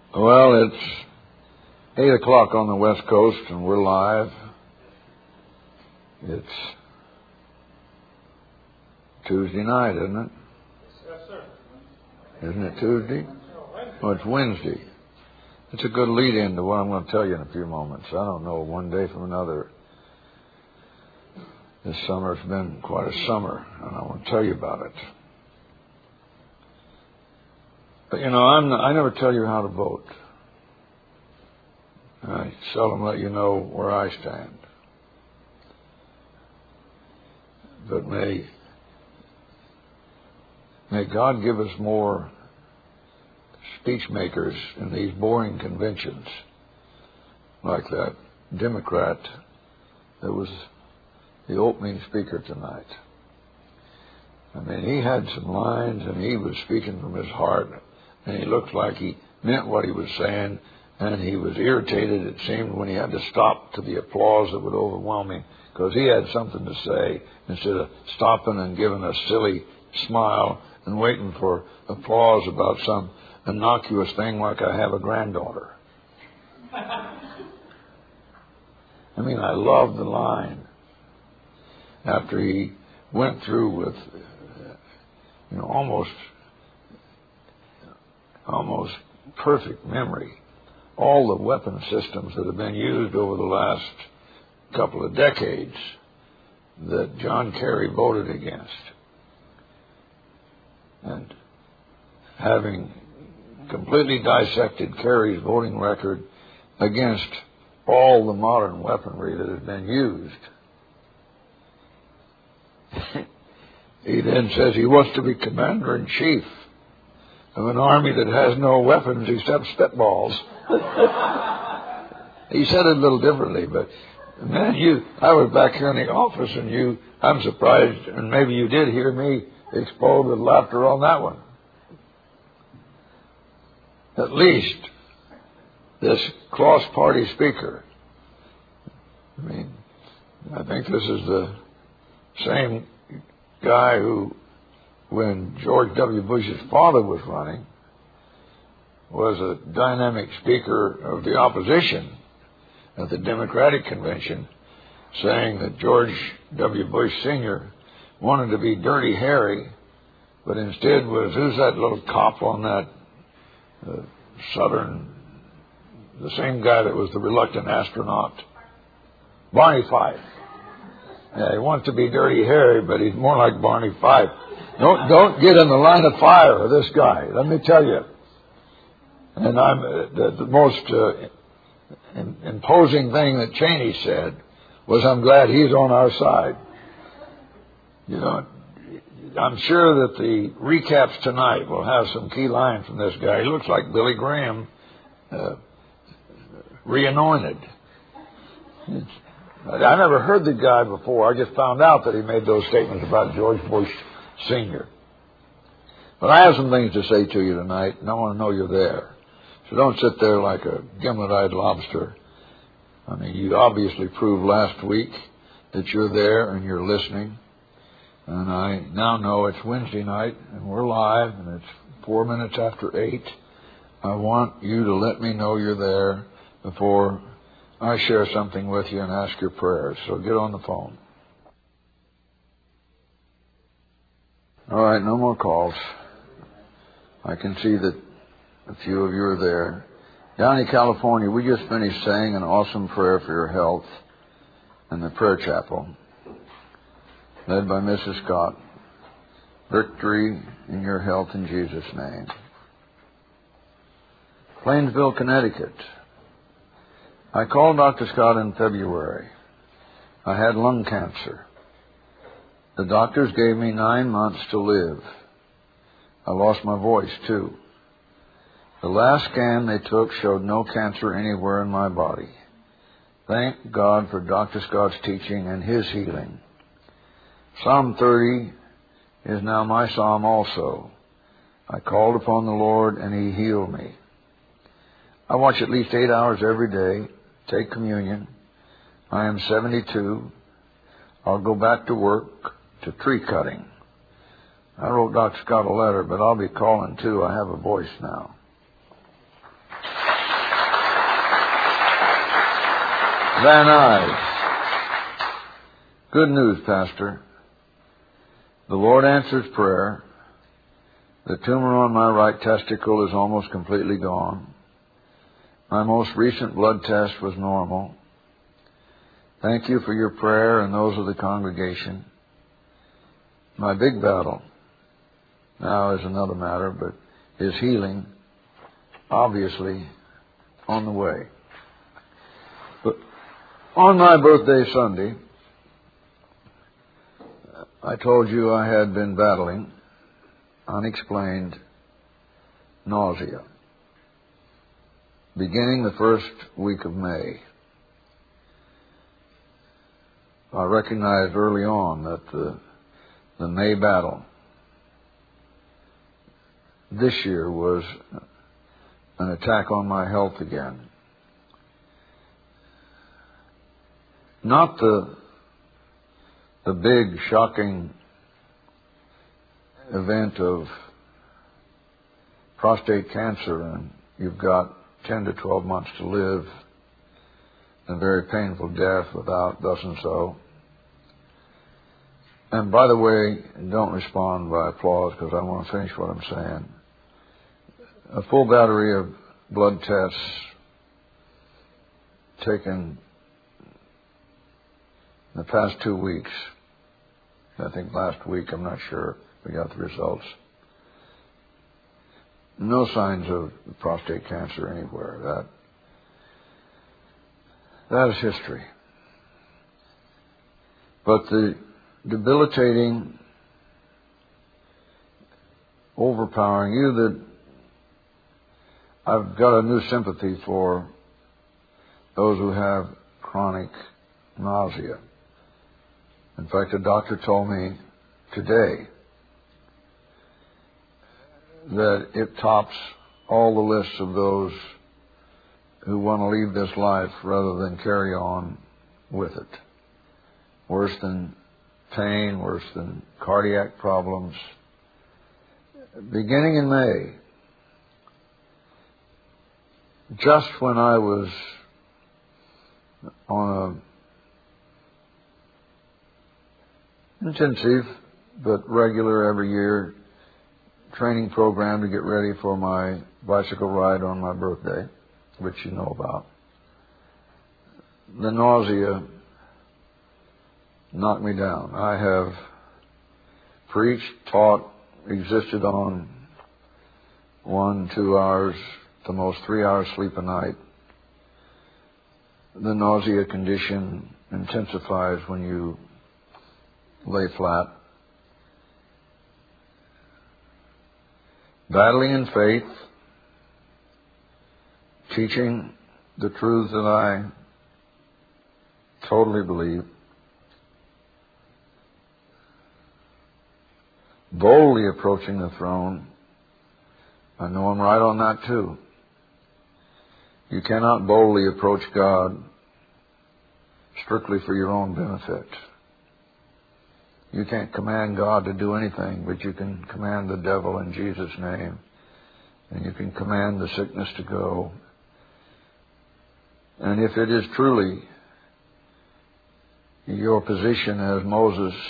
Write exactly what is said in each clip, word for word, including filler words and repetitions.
Well, it's eight o'clock on the West Coast, and we're live. It's Tuesday night, isn't it? Yes, sir. Isn't it Tuesday? Oh, it's Wednesday. It's a good lead-in to what I'm going to tell you in a few moments. I don't know, one day from another. This summer's been quite a summer, and I want to tell you about it. But, you know, I'm not, I never tell you how to vote. I seldom let you know where I stand. But may, may God give us more speech makers in these boring conventions, like that Democrat that was the opening speaker tonight. I mean, he had some lines, and he was speaking from his heart, and he looked like he meant what he was saying, and he was irritated, it seemed, when he had to stop to the applause that would overwhelm him, because he had something to say instead of stopping and giving a silly smile and waiting for applause about some innocuous thing like I have a granddaughter. I mean, I love the line. After he went through with, you know, almost, almost perfect memory, all the weapon systems that have been used over the last couple of decades that John Kerry voted against. And having completely dissected Kerry's voting record against all the modern weaponry that has been used, he then says he wants to be commander-in-chief of an army that has no weapons except spitballs. He said it a little differently, but man, you, I was back here in the office, and you, I'm surprised, and maybe you did hear me explode with laughter on that one. At least this cross-party speaker, I mean, I think this is the same guy who, when George W. Bush's father was running, was a dynamic speaker of the opposition at the Democratic Convention, saying that George W. Bush Senior wanted to be Dirty Harry, but instead was, who's that little cop on that uh, Southern, the same guy that was the reluctant astronaut? Barney Fife. Yeah, he wants to be Dirty Harry, but he's more like Barney Fife. Don't, don't get in the line of fire with this guy, let me tell you. And I'm uh, the, the most uh, in, imposing thing that Cheney said was, I'm glad he's on our side. You know, I'm sure that the recaps tonight will have some key lines from this guy. He looks like Billy Graham, uh, reanointed. It's, I never heard the guy before. I just found out that he made those statements about George Bush Senior But I have some things to say to you tonight, and I want to know you're there. So don't sit there like a gimlet-eyed lobster. I mean, you obviously proved last week that you're there and you're listening. And I now know it's Wednesday night, and we're live, and it's four minutes after eight. I want you to let me know you're there before I share something with you and ask your prayers. So get on the phone. All right, no more calls. I can see that a few of you are there. Down in California, we just finished saying an awesome prayer for your health in the prayer chapel, led by Missus Scott. Victory in your health in Jesus' name. Plainsville, Connecticut. I called Doctor Scott in February. I had lung cancer. The doctors gave me nine months to live. I lost my voice, too. The last scan they took showed no cancer anywhere in my body. Thank God for Doctor Scott's teaching and his healing. Psalm thirty is now my psalm also. I called upon the Lord, and He healed me. I watch at least eight hours every day, take communion. I am seventy-two. I'll go back to work, to tree cutting. I wrote Doctor Scott a letter, but I'll be calling too. I have a voice now. Van Nuys. Good news, Pastor. The Lord answers prayer. The tumor on my right testicle is almost completely gone. My most recent blood test was normal. Thank you for your prayer and those of the congregation. My big battle now is another matter, but is healing, obviously, on the way. But on my birthday Sunday, I told you I had been battling unexplained nausea, beginning the first week of May. I recognized early on that the, the May battle this year was an attack on my health again. Not the, the big, shocking event of prostate cancer and you've got ten to twelve months to live, a very painful death without thus and so. And by the way, don't respond by applause because I want to finish what I'm saying. A full battery of blood tests taken in the past two weeks. I think last week, I'm not sure, we got the results. No signs of prostate cancer anywhere. That, that is history. But the debilitating, overpowering, you that I've got a new sympathy for those who have chronic nausea. In fact, a doctor told me today that it tops all the lists of those who want to leave this life rather than carry on with it. Worse than pain, worse than cardiac problems. Beginning in May, just when I was on a intensive but regular every year training program to get ready for my bicycle ride on my birthday, which you know about, the nausea knocked me down. I have preached, taught, existed on one, two hours, the most three hours sleep a night. The nausea condition intensifies when you lay flat. Battling in faith, teaching the truth that I totally believe, boldly approaching the throne. I know I'm right on that too. You cannot boldly approach God strictly for your own benefit. You can't command God to do anything, but you can command the devil in Jesus' name. And you can command the sickness to go. And if it is truly your position as Moses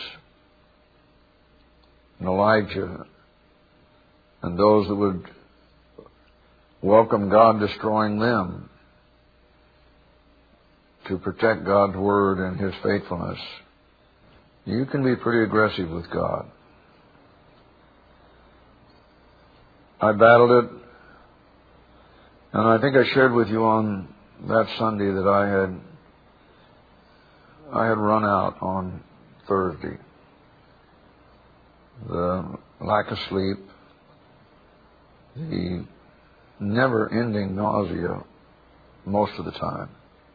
and Elijah and those that would welcome God destroying them to protect God's word and His faithfulness, you can be pretty aggressive with God. I battled it, and I think I shared with you on that Sunday that I had I had run out on Thursday. The lack of sleep, the never-ending nausea most of the time,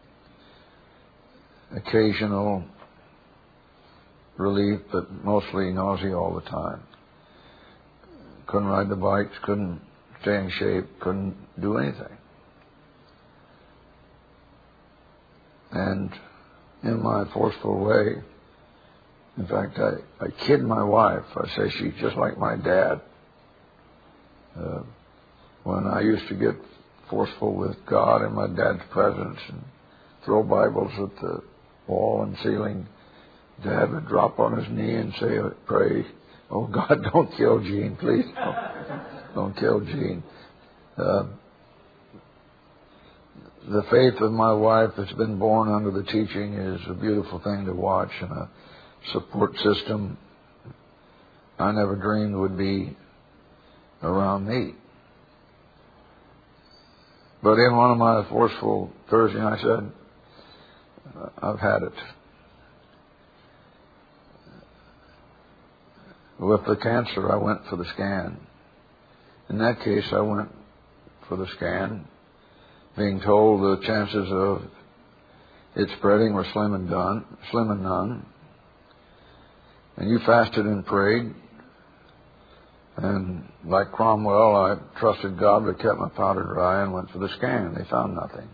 occasional relief, but mostly nausea all the time. Couldn't ride the bikes, couldn't stay in shape, couldn't do anything. And in my forceful way, in fact, I, I kid my wife. I say she's just like my dad. Uh, when I used to get forceful with God in my dad's presence and throw Bibles at the wall and ceiling, Dad would drop on his knee and say, pray, oh God, don't kill Gene, please. Don't, don't kill Gene. Uh, the faith of my wife that's been born under the teaching is a beautiful thing to watch, and a support system I never dreamed would be around me. But in one of my forceful Thursday, I said, I've had it. With the cancer, I went for the scan. In that case, I went for the scan, being told the chances of it spreading were slim and done, slim and none. And you fasted and prayed. And like Cromwell, I trusted God, but kept my powder dry and went for the scan. They found nothing.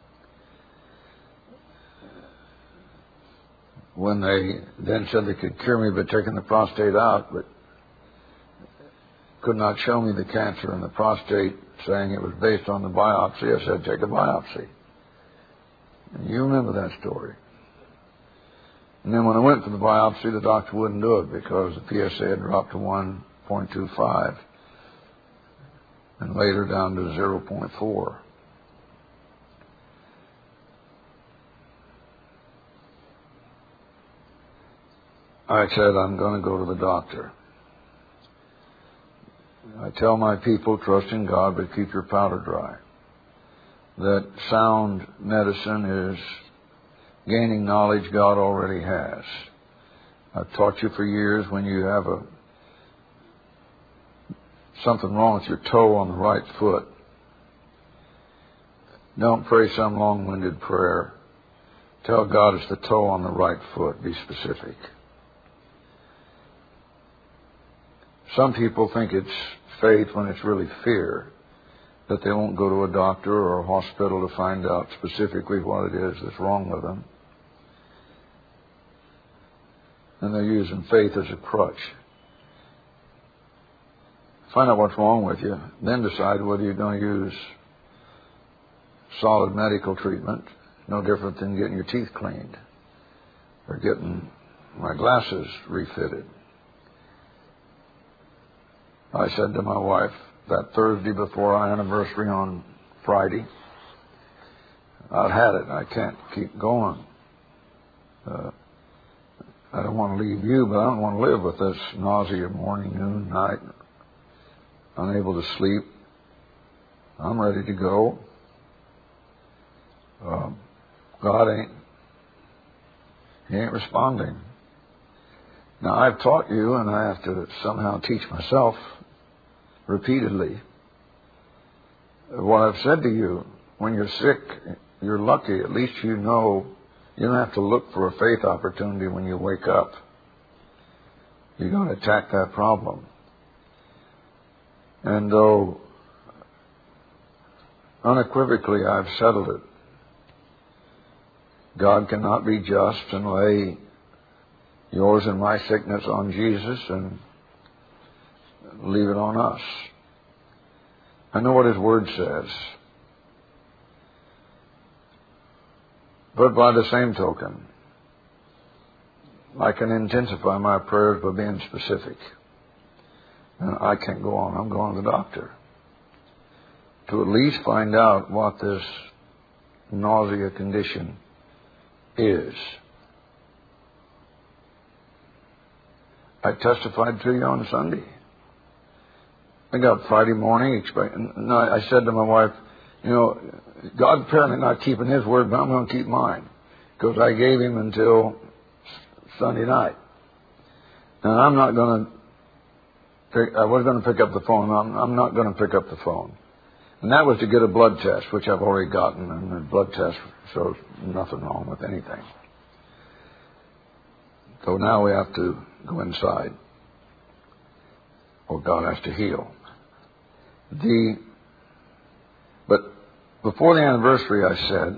When they then said they could cure me by taking the prostate out, but could not show me the cancer in the prostate, saying it was based on the biopsy, I said, take a biopsy. And you remember that story. And then when I went for the biopsy, the doctor wouldn't do it because the P S A had dropped to one point two five and later down to zero point four. I said, I'm going to go to the doctor. I tell my people, trust in God, but keep your powder dry. That sound medicine is gaining knowledge God already has. I've taught you for years, when you have a something wrong with your toe on the right foot, don't pray some long-winded prayer. Tell God it's the toe on the right foot. Be specific. Some people think it's faith when it's really fear, that they won't go to a doctor or a hospital to find out specifically what it is that's wrong with them. And they're using faith as a crutch. Find out what's wrong with you, then decide whether you're going to use solid medical treatment, no different than getting your teeth cleaned or getting my glasses refitted. I said to my wife that Thursday before our anniversary on Friday, I've had it. I can't keep going. Uh, I don't want to leave you, but I don't want to live with this nausea morning, noon, night, unable to sleep. I'm ready to go. Um, God ain't, He ain't responding. Now, I've taught you, and I have to somehow teach myself repeatedly. What I've said to you, when you're sick, you're lucky. At least you know you don't have to look for a faith opportunity when you wake up. You're going to attack that problem. And though unequivocally I've settled it, God cannot be just and lay yours and my sickness on Jesus and leave it on us. I know what His Word says. But by the same token, I can intensify my prayers by being specific. And I can't go on. I'm going to the doctor to at least find out what this nausea condition is. I testified to you on Sunday. I got up Friday morning expecting. No, I said to my wife, you know, God's apparently not keeping His word, but I'm going to keep mine, because I gave Him until Sunday night. And I'm not going to pick, I was going to pick up the phone. I'm, I'm not going to pick up the phone. And that was to get a blood test, which I've already gotten, and the blood test shows nothing wrong with anything. So now we have to go inside, or God has to heal. The but before the anniversary, I said,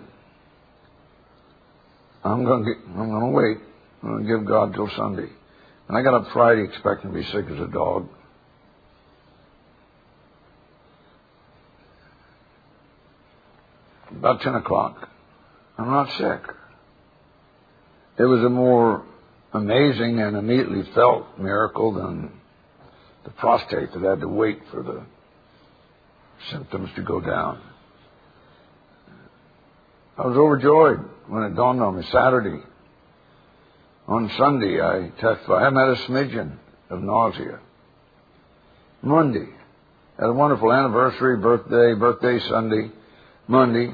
I'm going to get, I'm going to wait. I'm going to give God till Sunday. And I got up Friday expecting to be sick as a dog. About ten o'clock, I'm not sick. It was a more amazing and immediately felt miracle than the prostate that had to wait for the symptoms to go down. I was overjoyed when it dawned on me Saturday. On Sunday, I testified. I had a smidgen of nausea. Monday, had a wonderful anniversary, birthday, birthday Sunday, Monday,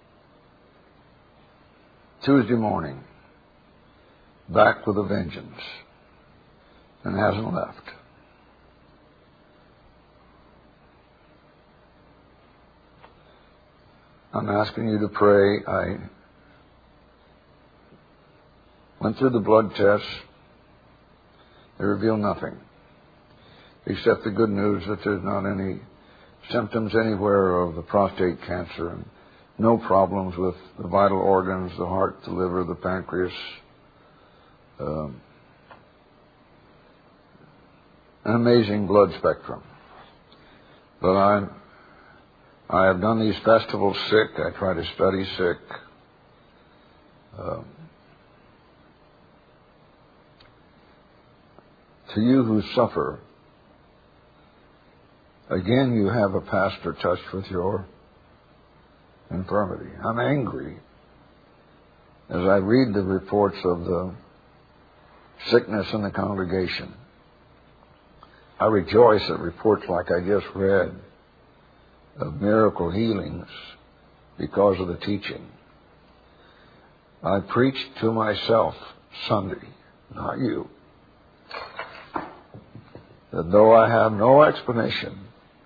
Tuesday morning, back with a vengeance, and hasn't left. I'm asking you to pray. I went through the blood tests. They reveal nothing, except the good news that there's not any symptoms anywhere of the prostate cancer and no problems with the vital organs, the heart, the liver, the pancreas. Um, an amazing blood spectrum. But I'm, I have done these festivals sick. I try to study sick. Um, to you who suffer, again you have a pastor touched with your infirmity. I'm angry as I read the reports of the sickness in the congregation. I rejoice at reports like I just read of miracle healings because of the teaching. I preached to myself Sunday, not you, that though I have no explanation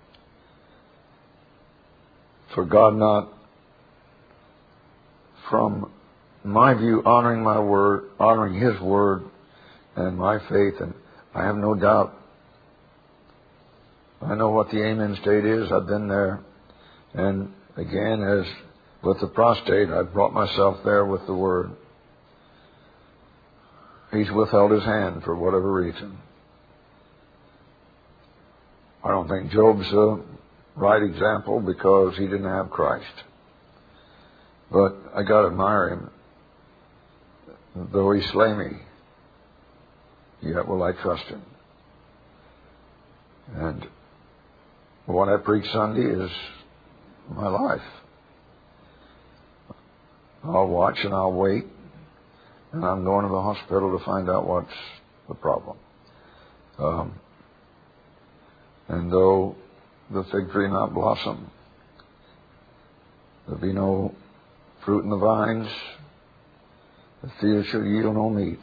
for God not, from my view, honoring my word, honoring His word and my faith, and I have no doubt. I know what the Amen state is. I've been there. And again, as with the prostate, I've brought myself there with the word. He's withheld His hand for whatever reason. I don't think Job's a right example because he didn't have Christ. But I got to admire him. Though He slay me, yet will I trust Him. And what I preach Sunday is my life. I'll watch and I'll wait, and I'm going to the hospital to find out what's the problem. Um, and though the fig tree not blossom, there be no fruit in the vines, the field shall yield no meat.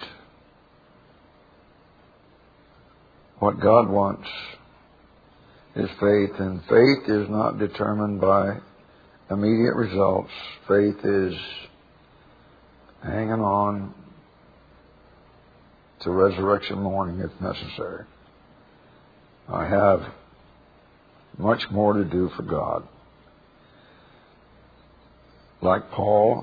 What God wants is faith, and faith is not determined by immediate results. Faith is hanging on to resurrection morning if necessary. I have much more to do for God. Like Paul,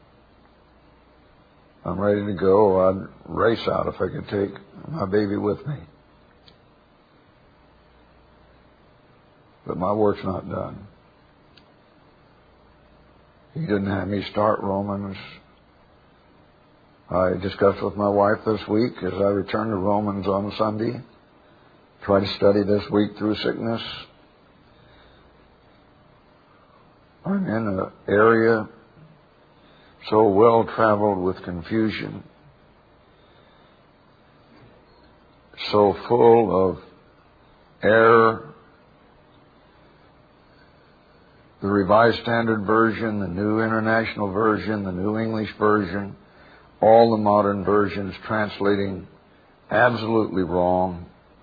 I'm ready to go. I'd race out if I could take my baby with me. But my work's not done. He didn't have me start Romans. I discussed with my wife this week as I returned to Romans on Sunday. Try to study this week through sickness. I'm in an area so well traveled with confusion, so full of error. The Revised Standard Version, the New International Version, the New English Version, all the modern versions translating absolutely wrong.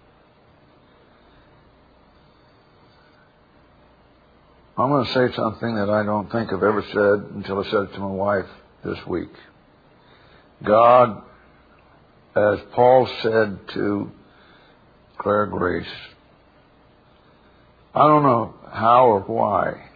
I'm going to say something that I don't think I've ever said until I said it to my wife this week. God, as Paul said to Claire Grace, I don't know how or why,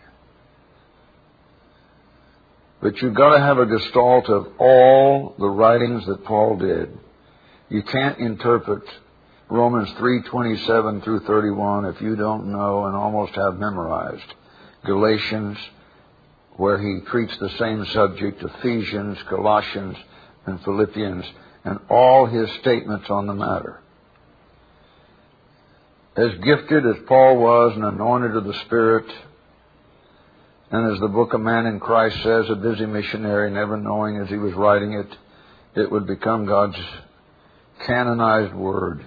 but you've got to have a gestalt of all the writings that Paul did. You can't interpret Romans three twenty-seven through thirty-one if you don't know and almost have memorized Galatians where he treats the same subject, Ephesians, Colossians, and Philippians, and all his statements on the matter. As gifted as Paul was and anointed of the Spirit, and as the book of Man in Christ says, a busy missionary, never knowing as he was writing it, it would become God's canonized word.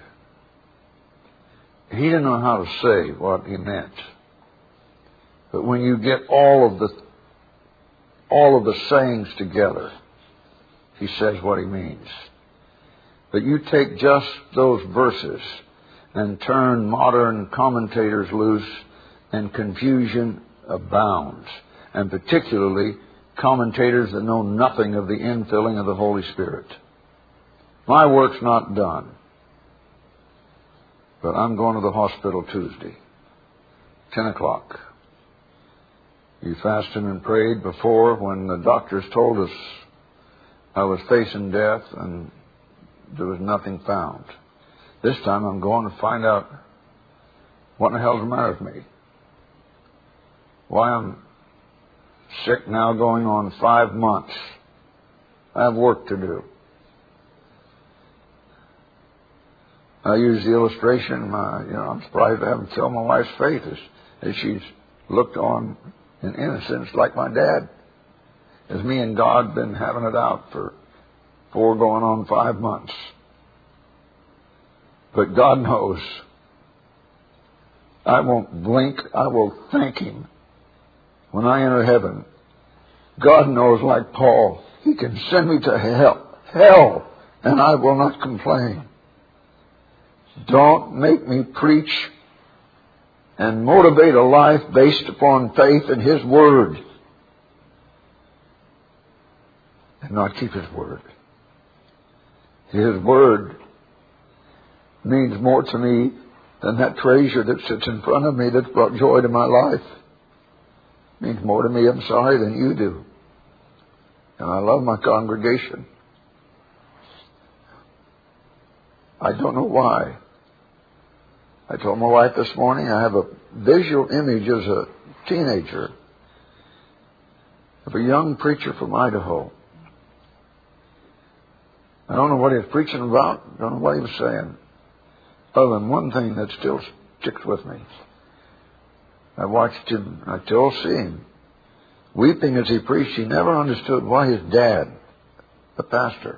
He didn't know how to say what he meant. But when you get all of the all of the sayings together, he says what he means. But you take just those verses and turn modern commentators loose, and confusion abounds. And particularly commentators that know nothing of the infilling of the Holy Spirit. My work's not done. But I'm going to the hospital Tuesday, ten o'clock. You fasted and prayed before when the doctors told us I was facing death and there was nothing found. This time I'm going to find out what in the hell's the matter with me. Why I'm sick now going on five months. I have work to do. I use the illustration, uh, you know, I'm surprised I haven't killed my wife's faith as, as she's looked on in innocence like my dad. As me and God been having it out for four going on five months. But God knows. I won't blink. I will thank Him when I enter heaven. God knows, like Paul, He can send me to hell, hell, and I will not complain. Don't make me preach and motivate a life based upon faith in His Word and not keep His Word. His Word means more to me than that treasure that sits in front of me that's brought joy to my life. It means more to me, I'm sorry, than you do. And I love my congregation. I don't know why. I told my wife this morning I have a visual image as a teenager of a young preacher from Idaho. I don't know what he was preaching about. I don't know what he was saying. Other than one thing that still sticks with me. I watched him, I still see him, weeping as he preached. He never understood why his dad, the pastor,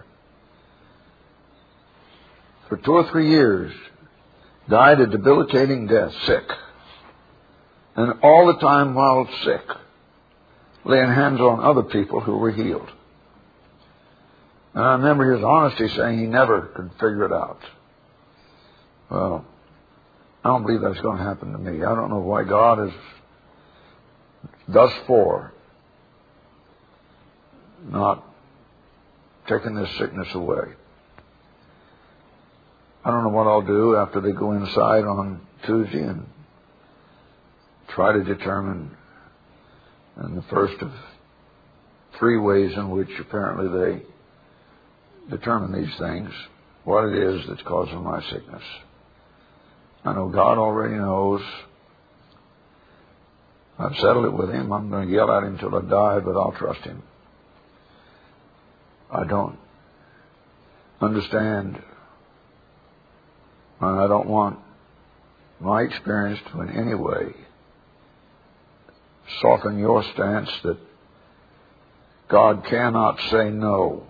for two or three years, died a debilitating death, sick. And all the time while sick, laying hands on other people who were healed. And I remember his honesty saying he never could figure it out. Well, I don't believe that's going to happen to me. I don't know why God has thus far not taken this sickness away. I don't know what I'll do after they go inside on Tuesday and try to determine in the first of three ways in which apparently they determine these things, what it is that's causing my sickness. I know God already knows. I've settled it with Him. I'm going to yell at Him till I die, but I'll trust Him. I don't understand, and I don't want my experience to in any way soften your stance that God cannot say no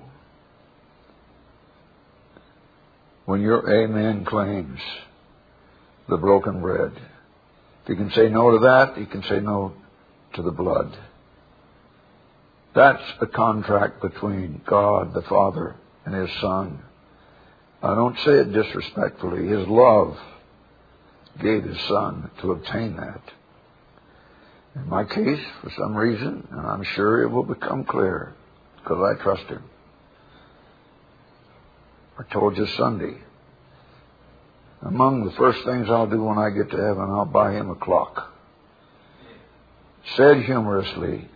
when your amen claims the broken bread. If He can say no to that, He can say no to the blood. That's a contract between God the Father and His Son. I don't say it disrespectfully. His love gave His Son to obtain that. In my case, for some reason, and I'm sure it will become clear because I trust Him. I told you Sunday, among the first things I'll do when I get to heaven, I'll buy Him a clock. Said humorously,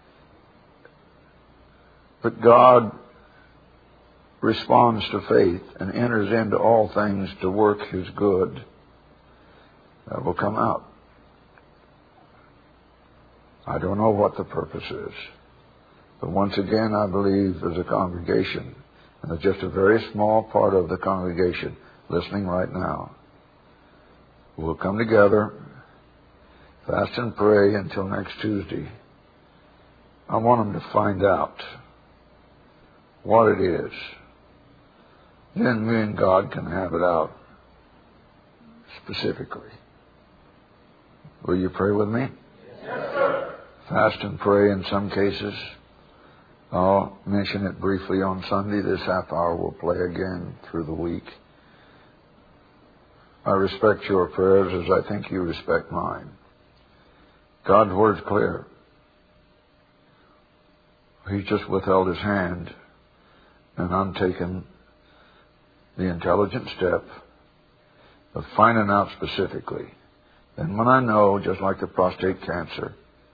but God responds to faith and enters into all things to work His good. That will come out. I don't know what the purpose is. But once again, I believe as a congregation, and it's just a very small part of the congregation listening right now, we'll come together, fast and pray until next Tuesday. I want them to find out what it is. Then me and God can have it out specifically. Will you pray with me? Yes, sir. Fast and pray in some cases. I'll mention it briefly on Sunday. This half hour will play again through the week. I respect your prayers as I think you respect mine. God's word's clear. He's just withheld his hand, and I'm taking the intelligent step of finding out specifically. And when I know, just like the prostate cancer,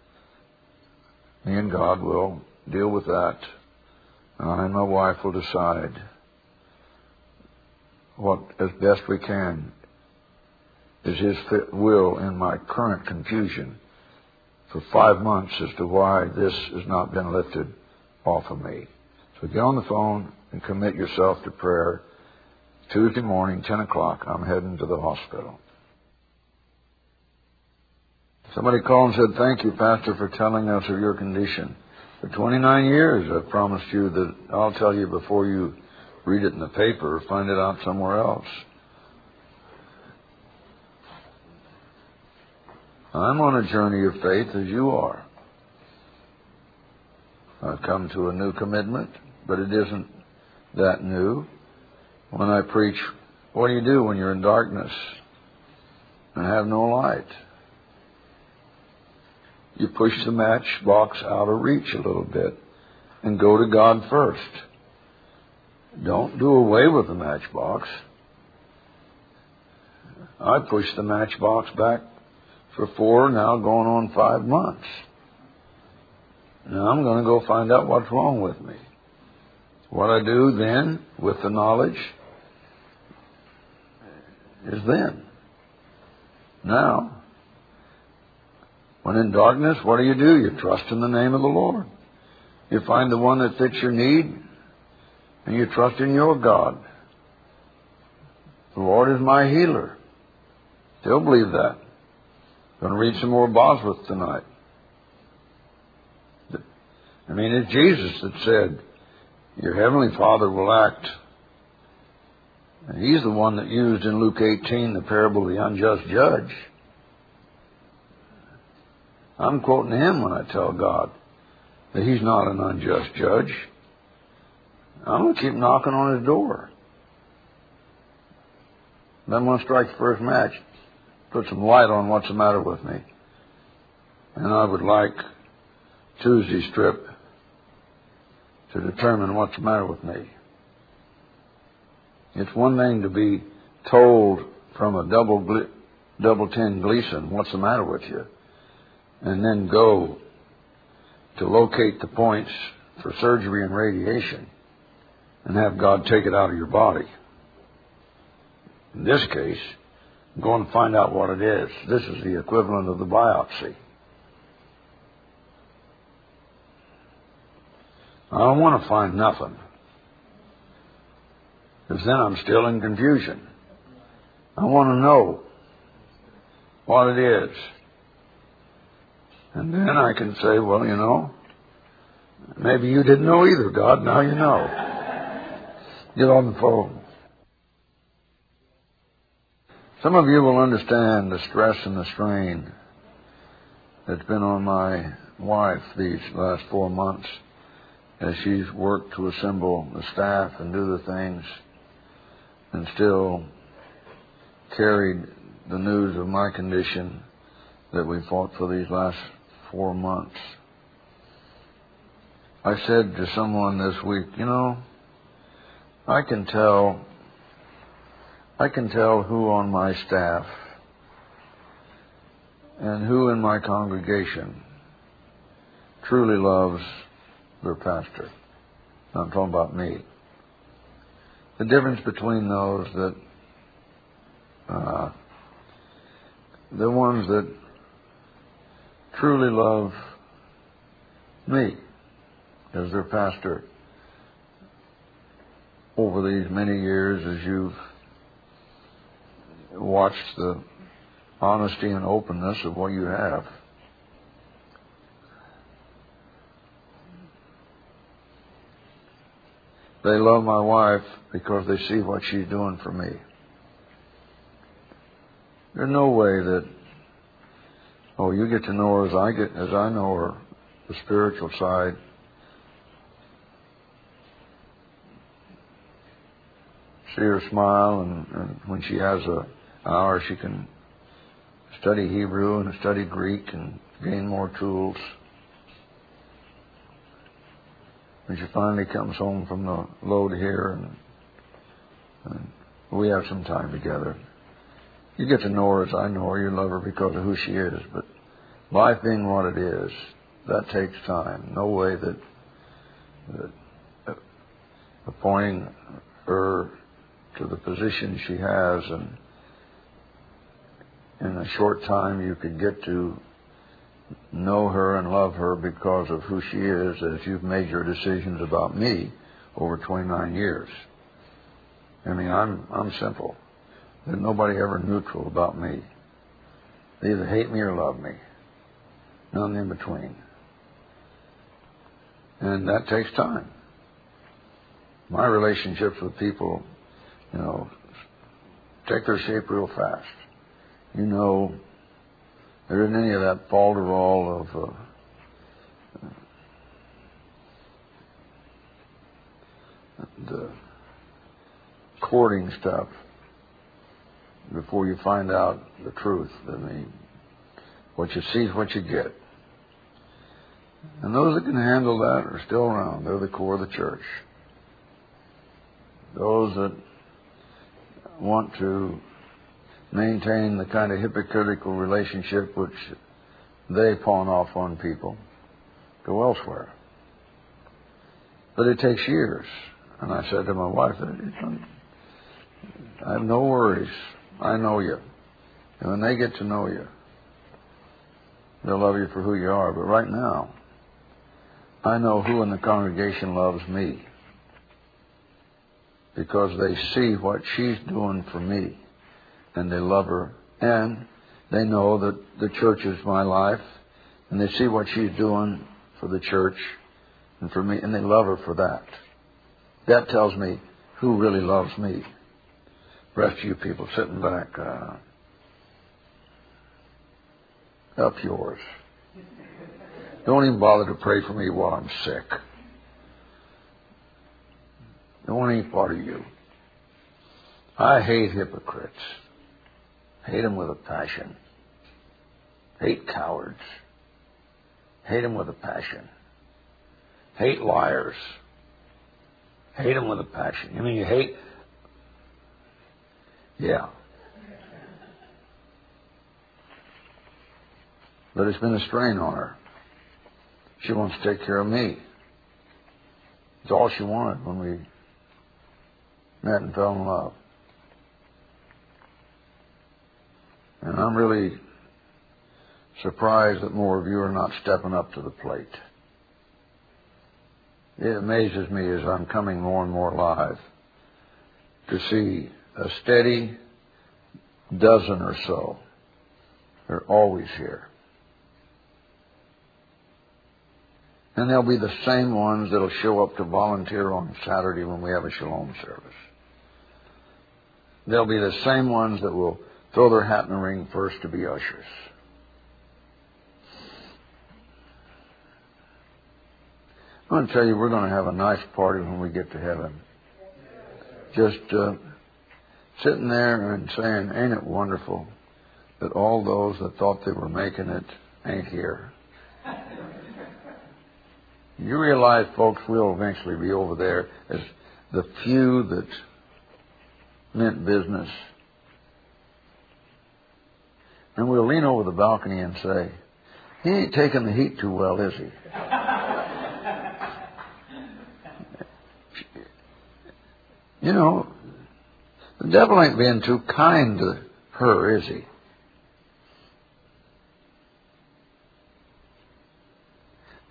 me and God will deal with that, and I and my wife will decide what, as best we can, is His will in my current confusion for five months as to why this has not been lifted off of me. So get on the phone and commit yourself to prayer. Tuesday morning, ten o'clock, I'm heading to the hospital. Somebody called and said, "Thank you, Pastor, for telling us of your condition. For twenty-nine years, I've promised you that I'll tell you before you read it in the paper or find it out somewhere else." I'm on a journey of faith as you are. I've come to a new commitment, but it isn't that new. When I preach, what do you do when you're in darkness and have no light? You push the matchbox out of reach a little bit and go to God first. Don't do away with the matchbox. I pushed the matchbox back for four, now going on five months. Now I'm going to go find out what's wrong with me. What I do then with the knowledge is then. Now, when in darkness, what do you do? You trust in the name of the Lord. You find the one that fits your need, and you trust in your God. The Lord is my healer. Still believe that. Going to read some more Bosworth tonight. I mean, it's Jesus that said, your heavenly Father will act. And He's the one that used in Luke eighteen the parable of the unjust judge. I'm quoting Him when I tell God that He's not an unjust judge. I'm going to keep knocking on His door. Then I'm going to strike the first match, put some light on what's the matter with me. And I would like Tuesday's trip to determine what's the matter with me. It's one thing to be told from a double double ten Gleason, what's the matter with you? And then go to locate the points for surgery and radiation and have God take it out of your body. In this case, I'm going to find out what it is. This is the equivalent of the biopsy. I don't want to find nothing, because then I'm still in confusion. I want to know what it is. And then I can say, well, you know, maybe you didn't know either, God. Now you know. Get on the phone. Some of you will understand the stress and the strain that's been on my wife these last four months as she's worked to assemble the staff and do the things and still carried the news of my condition that we fought for these last four months. I said to someone this week, you know, I can tell, I can tell who on my staff and who in my congregation truly loves their pastor. I'm talking about me. The difference between those that, uh, the ones that truly love me as their pastor over these many years, as you've watched the honesty and openness of what you have. They love my wife because they see what she's doing for me. There's no way that, oh, you get to know her as I get, as I know her, the spiritual side. See her smile, and, and when she has a, an hour, she can study Hebrew and study Greek and gain more tools. When she finally comes home from the load here, and, and we have some time together. You get to know her as I know her. You love her because of who she is. But life being what it is, that takes time. No way that, that appointing her to the position she has, and in a short time you could get to know her and love her because of who she is, as you've made your decisions about me over twenty-nine years. I mean, I'm I'm simple. There's nobody ever neutral about me. They either hate me or love me. None in between. And that takes time. My relationships with people, you know, take their shape real fast. You know, there isn't any of that falderall of uh, the courting stuff before you find out the truth. I mean, what you see is what you get. And those that can handle that are still around. They're the core of the church. Those that want to maintain the kind of hypocritical relationship which they pawn off on people go elsewhere. But it takes years. And I said to my wife, I have no worries. I know you. And when they get to know you, they'll love you for who you are. But right now, I know who in the congregation loves me, because they see what she's doing for me, and they love her, and they know that the church is my life, and they see what she's doing for the church and for me, and they love her for that. That tells me who really loves me. The rest of you people sitting back, uh, up yours. Don't even bother to pray for me while I'm sick. It won't ain't part of you. I hate hypocrites. Hate them with a passion. Hate cowards. Hate them with a passion. Hate liars. Hate them with a passion. You mean you hate? Yeah. But it's been a strain on her. She wants to take care of me. It's all she wanted when we met and fell in love. And I'm really surprised that more of you are not stepping up to the plate. It amazes me as I'm coming more and more alive to see a steady dozen or so. They're always here. And they'll be the same ones that'll show up to volunteer on Saturday when we have a shalom service. They'll be the same ones that will throw their hat in the ring first to be ushers. I'm going to tell you, we're going to have a nice party when we get to heaven. Just uh, sitting there and saying, ain't it wonderful that all those that thought they were making it ain't here. You realize, folks, we'll eventually be over there as the few that meant business. And we'll lean over the balcony and say, he ain't taking the heat too well, is he? You know, the devil ain't being too kind to her, is he?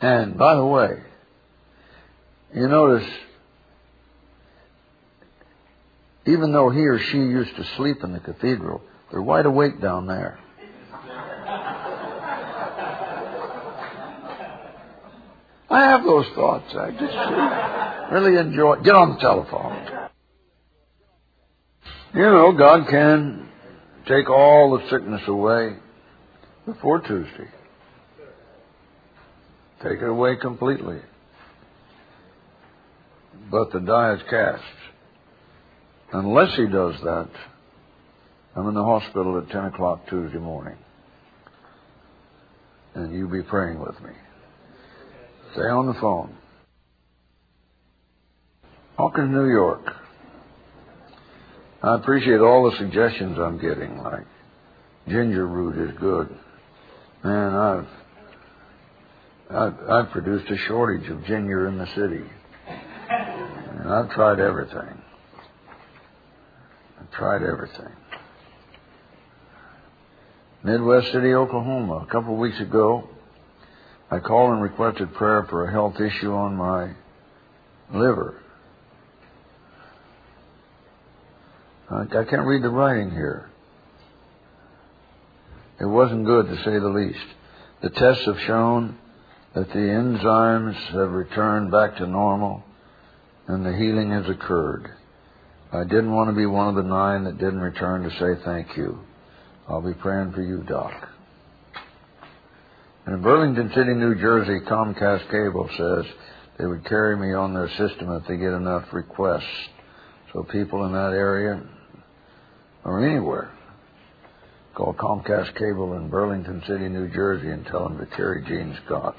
And, by the way, you notice, even though he or she used to sleep in the cathedral, they're wide awake down there. I have those thoughts. I just really enjoy. Get on the telephone. You know, God can take all the sickness away before Tuesday. Take it away completely. But the die is cast. Unless he does that, I'm in the hospital at ten o'clock Tuesday morning. And you be praying with me. Stay on the phone. Hawkins, New York. I appreciate all the suggestions I'm getting, like ginger root is good. Man, I've, I've, I've produced a shortage of ginger in the city. And I've tried everything. I've tried everything. Midwest City, Oklahoma. A couple of weeks ago, I called and requested prayer for a health issue on my liver. I, I can't read the writing here. It wasn't good, to say the least. The tests have shown that the enzymes have returned back to normal and the healing has occurred. I didn't want to be one of the nine that didn't return to say thank you. I'll be praying for you, Doc. And in Burlington City, New Jersey, Comcast Cable says they would carry me on their system if they get enough requests. So people in that area, or anywhere, call Comcast Cable in Burlington City, New Jersey, and tell them to carry Gene Scott.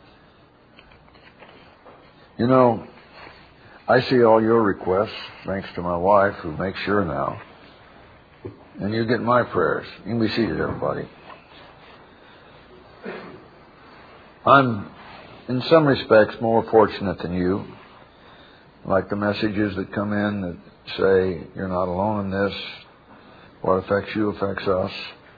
You know, I see all your requests, thanks to my wife, who makes sure now. And you get my prayers. You can be seated, everybody. I'm, in some respects, more fortunate than you. Like the messages that come in that say, you're not alone in this. What affects you affects us.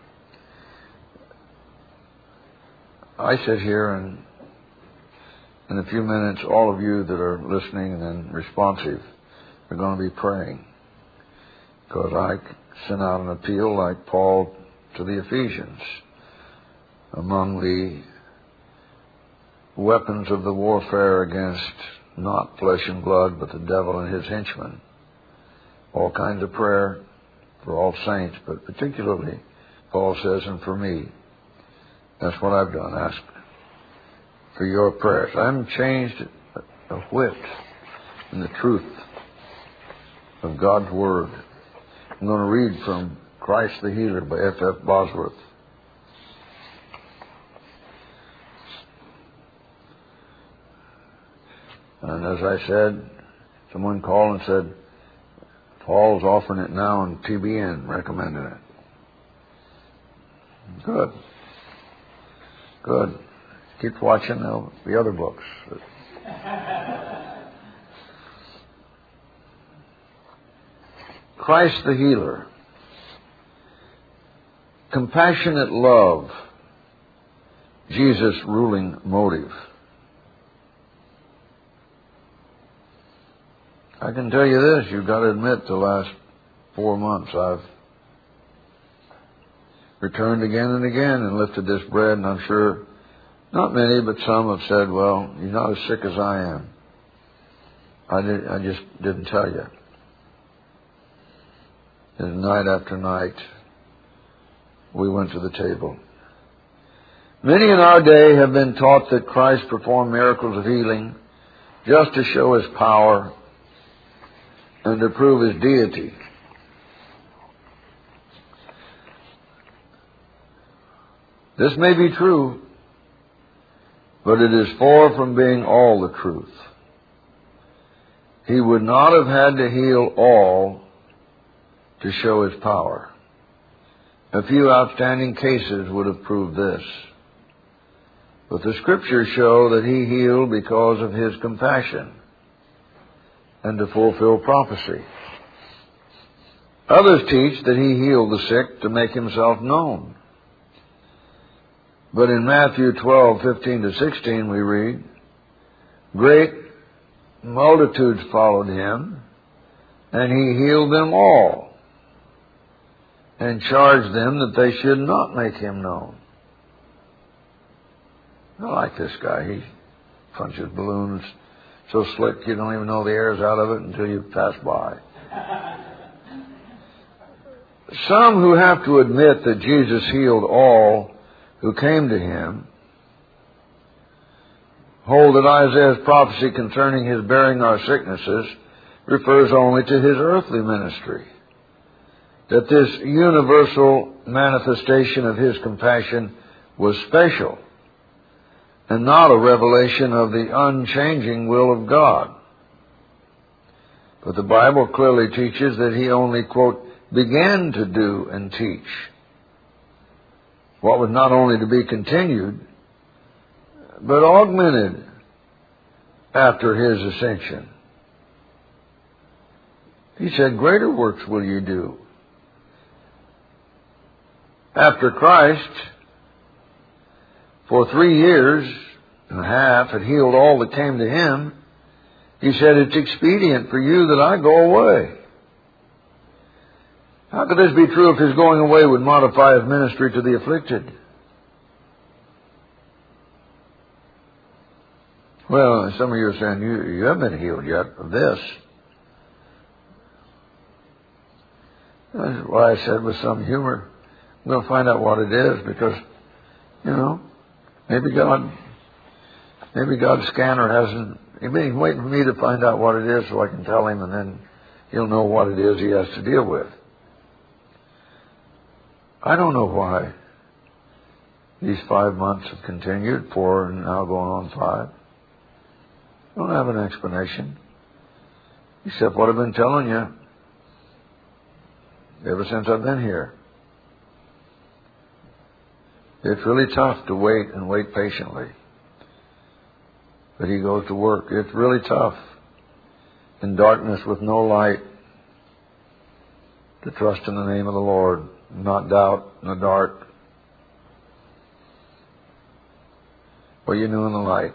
I sit here and in a few minutes, all of you that are listening and responsive are going to be praying. Because I sent out an appeal like Paul to the Ephesians. Among the weapons of the warfare against not flesh and blood, but the devil and his henchmen. All kinds of prayer for all saints, but particularly, Paul says, and for me. That's what I've done. Ask for your prayers. I haven't changed a whit in the truth of God's Word. I'm going to read from Christ the Healer by F F Bosworth. And as I said, someone called and said, Paul's offering it now on T B N, recommending it. Good. Good. Keep watching the, the other books. Christ the Healer. Compassionate love. Jesus' ruling motive. I can tell you this, you've got to admit the last four months I've returned again and again and lifted this bread, and I'm sure not many, but some have said, well, you're not as sick as I am. I, did, I just didn't tell you. And night after night, we went to the table. Many in our day have been taught that Christ performed miracles of healing just to show His power and to prove His deity. This may be true, but it is far from being all the truth. He would not have had to heal all to show His power. A few outstanding cases would have proved this. But the Scriptures show that He healed because of His compassion and to fulfill prophecy. Others teach that He healed the sick to make Himself known. But in Matthew twelve, fifteen to sixteen we read, great multitudes followed him, and he healed them all, and charged them that they should not make him known. I like this guy. He punches balloons so slick you don't even know the air's out of it until you pass by. Some who have to admit that Jesus healed all who came to him hold that Isaiah's prophecy concerning his bearing our sicknesses refers only to his earthly ministry, that this universal manifestation of his compassion was special and not a revelation of the unchanging will of God. But the Bible clearly teaches that he only, quote, began to do and teach what was not only to be continued, but augmented after his ascension. He said, greater works will you do. After Christ, for three years and a half, had healed all that came to him, he said, it's expedient for you that I go away. How could this be true if his going away would modify his ministry to the afflicted? Well, some of you are saying, you, you haven't been healed yet of this. That's why I said with some humor, I'm going to find out what it is, because, you know, maybe God, maybe God's scanner hasn't, he's been waiting for me to find out what it is so I can tell him, and then he'll know what it is he has to deal with. I don't know why these five months have continued, four and now going on five. I don't have an explanation, except what I've been telling you ever since I've been here. It's really tough to wait and wait patiently. But he goes to work. It's really tough in darkness with no light to trust in the name of the Lord, not doubt in the dark what you knew in the light.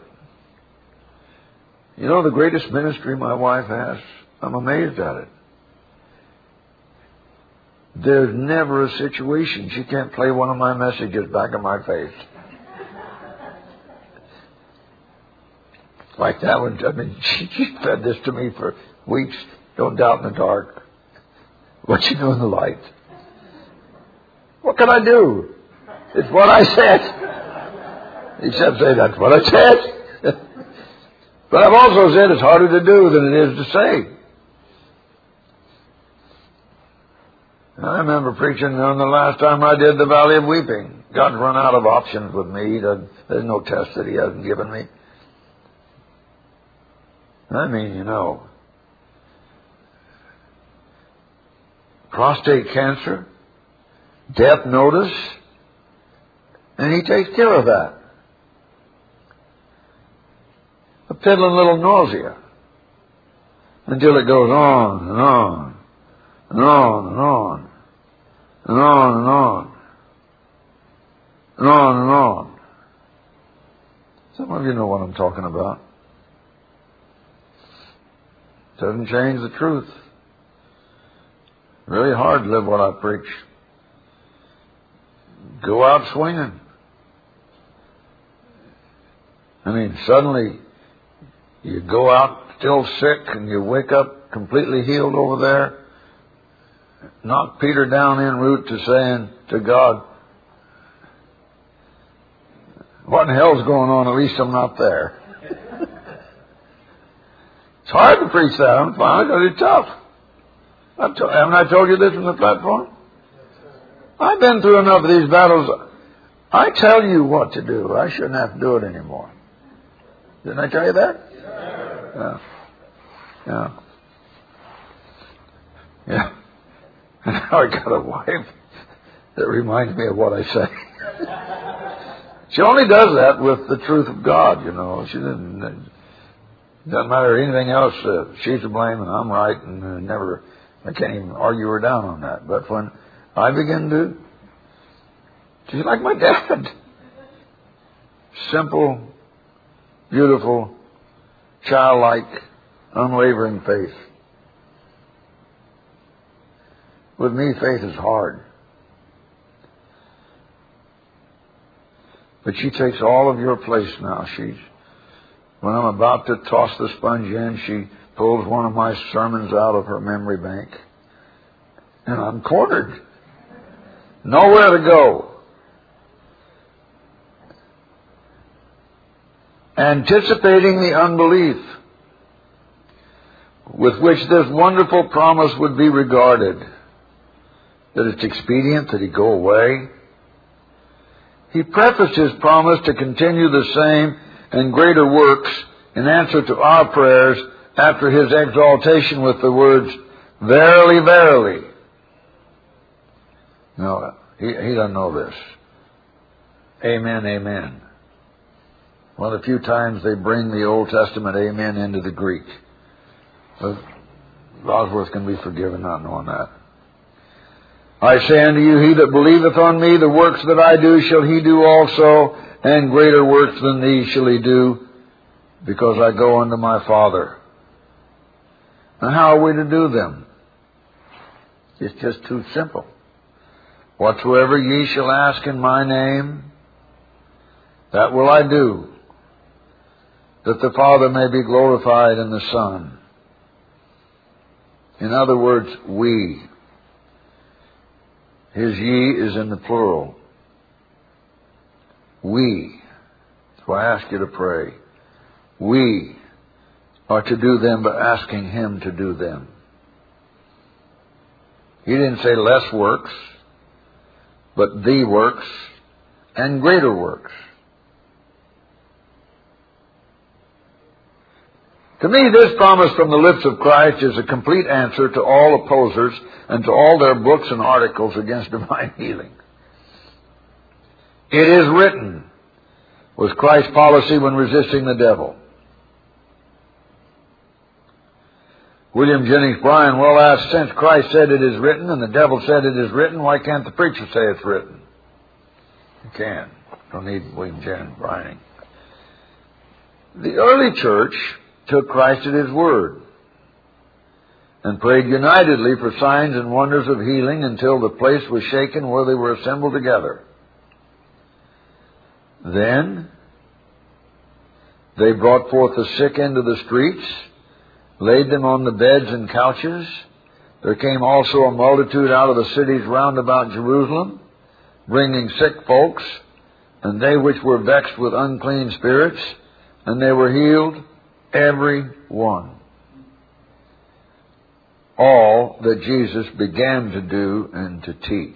You know the greatest ministry my wife has? I'm amazed at it. There's never a situation she can't play one of my messages back in my face. Like that one. I mean, she, she fed this to me for weeks. Don't doubt in the dark what you do in the light. What can I do? It's what I said. Except say that's what I said. But I've also said it's harder to do than it is to say. I remember preaching on the last time I did the Valley of Weeping. God's run out of options with me. There's no test that he hasn't given me. I mean, you know, prostate cancer, death notice, and he takes care of that. A piddling little nausea until it goes on and on and on and on and on and on and on and on. Some of you know what I'm talking about. Doesn't change the truth. Really hard to live what I preach. Go out swinging. I mean, suddenly you go out still sick and you wake up completely healed over there. Knock Peter down en route to saying to God, what in hell's going on? At least I'm not there. It's hard to preach that. I'm fine because it's tough. I've to, haven't I told you this from the platform? I've been through enough of these battles. I tell you what to do. I shouldn't have to do it anymore. Didn't I tell you that? Yeah. Yeah. Yeah. And now I got a wife that reminds me of what I say. She only does that with the truth of God, you know. She doesn't, doesn't matter anything else. Uh, she's to blame and I'm right, and uh, never, I can't even argue her down on that. But when I begin to, she's like my dad. simple, beautiful, childlike, unwavering faith. With me, faith is hard. But she takes all of your place now. She's, when I'm about to toss the sponge in, she pulls one of my sermons out of her memory bank. And I'm cornered. Nowhere to go. Anticipating the unbelief with which this wonderful promise would be regarded, that it's expedient that he go away, he prefaced his promise to continue the same and greater works in answer to our prayers after his exaltation with the words, "Verily, verily." No, he, he doesn't know this. Amen, amen. One of the few times they bring the Old Testament amen into the Greek. But Bosworth can be forgiven not knowing that. I say unto you, he that believeth on me, the works that I do shall he do also, and greater works than these shall he do, because I go unto my Father. And how are we to do them? It's just too simple. Whatsoever ye shall ask in my name, that will I do, that the Father may be glorified in the Son. In other words, we. His ye is in the plural. We. So I ask you to pray. We are to do them by asking Him to do them. He didn't say less works, but the works and greater works. To me, this promise from the lips of Christ is a complete answer to all opposers and to all their books and articles against divine healing. It is written was Christ's policy when resisting the devil. William Jennings Bryan well asked, since Christ said it is written and the devil said it is written, why can't the preacher say it's written? You can. Don't need William Jennings Bryan. The early church took Christ at His word and prayed unitedly for signs and wonders of healing until the place was shaken where they were assembled together. Then they brought forth the sick into the streets, laid them on the beds and couches. There came also a multitude out of the cities round about Jerusalem, bringing sick folks, and they which were vexed with unclean spirits, and they were healed, every one. All that Jesus began to do and to teach.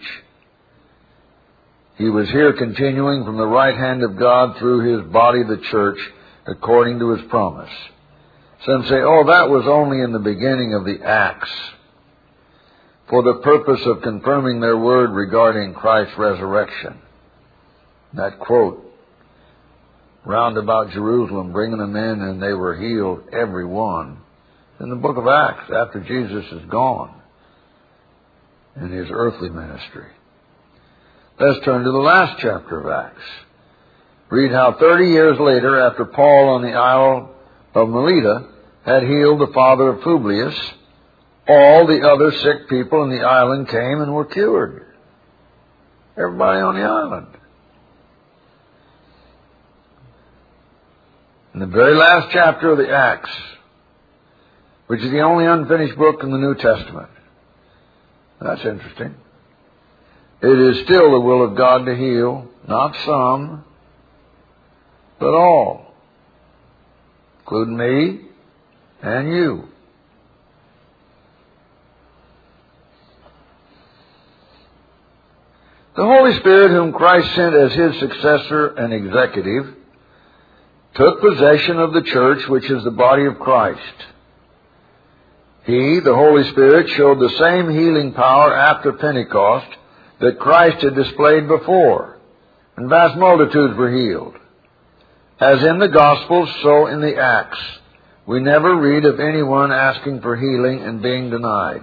He was here continuing from the right hand of God through His body, the church, according to His promise. Some say, oh, that was only in the beginning of the Acts, for the purpose of confirming their word regarding Christ's resurrection. That quote, round about Jerusalem, bringing them in, and they were healed, every one, in the book of Acts, after Jesus is gone in His earthly ministry. Let's turn to the last chapter of Acts. Read how thirty years later, after Paul on the Isle of Melita had healed the father of Publius, all the other sick people in the island came and were cured. Everybody on the island. In the very last chapter of the Acts, which is the only unfinished book in the New Testament. That's interesting. It is still the will of God to heal, not some, but all, including me and you. The Holy Spirit, whom Christ sent as His successor and executive, took possession of the church, which is the body of Christ. He, the Holy Spirit, showed the same healing power after Pentecost that Christ had displayed before, and vast multitudes were healed. As in the Gospels, so in the Acts, we never read of anyone asking for healing and being denied.